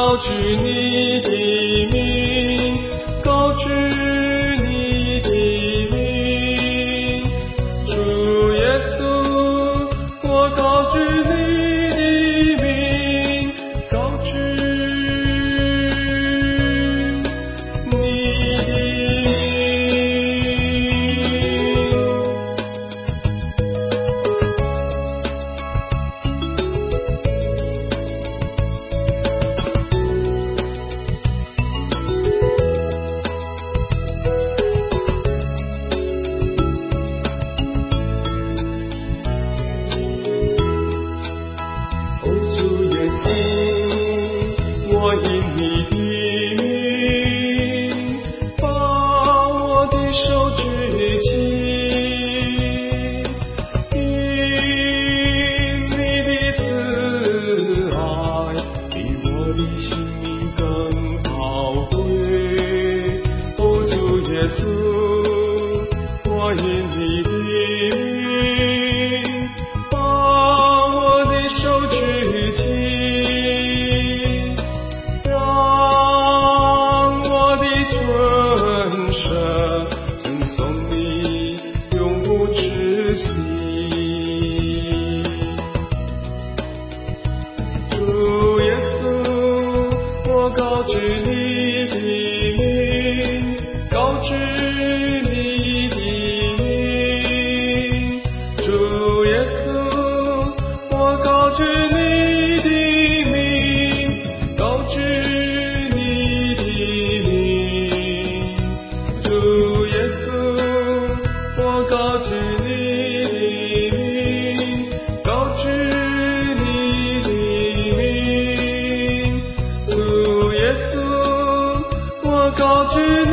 告知你的名，告知你的名，主耶稣，我告知你的名，告知你的名。我因你的名，把我的手举起，因你的慈爱比我的性命更宝贵。哦，主耶稣，我因你的名，把我的手举起，主耶稣，我告知你的名，告知你的名。主耶稣，我告知你的名，告知你的名。主耶稣，我告知你的名，告知你的名。主耶稣，我告知你